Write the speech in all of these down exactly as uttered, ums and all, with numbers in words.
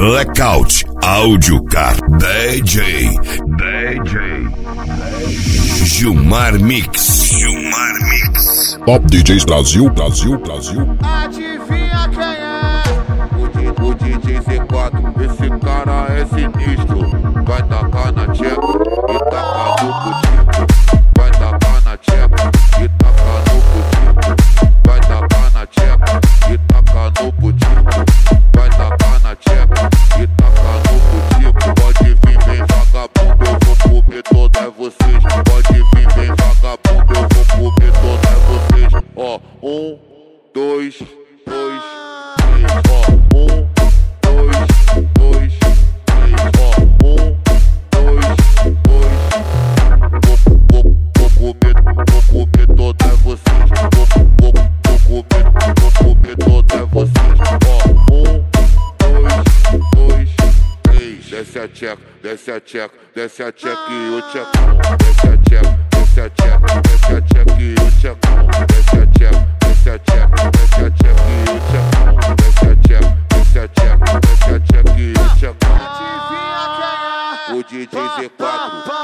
Blackout Áudio Car D J D J Gilmar Mix Gilmar Mix Top D Js Brasil, Brasil, Brasil. Adivinha quem é? O, o D J Z quatro, esse cara é sinistro. Vai tacar na tcheca e tacar no putinho. Vai tacar na tcheca e tacar no putinho. Vai tacar na tcheca e tacar no putinho. Vai tacar na tcheca e tacar no putinho. Pode vir, vem vagabundo, eu vou comer todas vocês. Pode vir, vem vagabundo, eu vou comer todas vocês. Ó, um, dois, dois, três. Ó, um, dois, dois, três. Ó, um, dois, dois. Vou, vou, vou comer, vou comer todas vocês. Vou, vou, vou comer, vou comer todas vocês. Ó, um, dois, dois, três. Desce a tcheca, desce a tcheca, desce a tcheca e o tchecão. Desce a tcheca, desce a tcheca, desce a tcheca e o tchecão. Desce a tcheca, desce a tcheca, desce a tcheca e o tchecão. Desce a tcheca, desce a tcheca, desce a tcheca e o tchecão. Adivinha quem é? O D J Z quatro.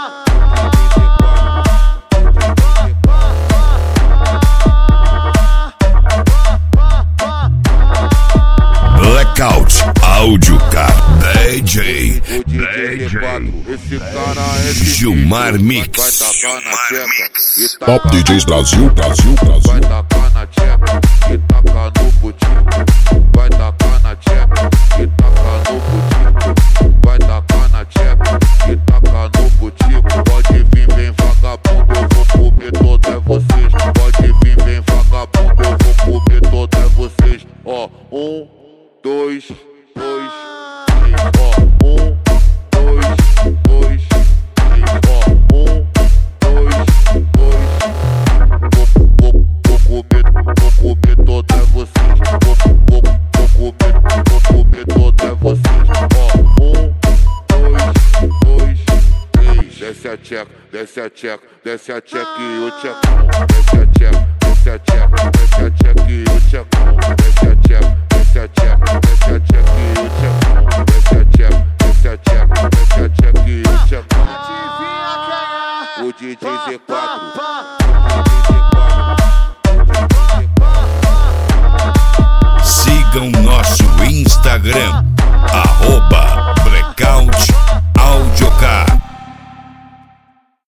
Blackout Áudio Car D J O D J Z quatro, esse cara é sinistro. Gilmar Mix Vai tacar na tcheca e Top tacar D Js Brasil, Brasil, Vai Brasil. tacar na tcheca e tacar no putinho. Vai tacar na tcheca e tacar no putinho. Vai tacar na tcheca e tacar no putinho. Pode vir, vem vagabundo, eu vou comer todas vocês. Pode vir, vem vagabundo, eu vou comer todas vocês. Ó, um, dois, dois, três. Ó, um, dois, dois, três. Ó, um, dois, dois. Vou, vou, vou comer, vou comer todas vocês. Vou, vou, vou comer, vou comer todas vocês. Ó, um, dois, dois, três. Desce a tcheca, desce a tcheca, desce a tcheca e o tchecão. Desce a tcheca,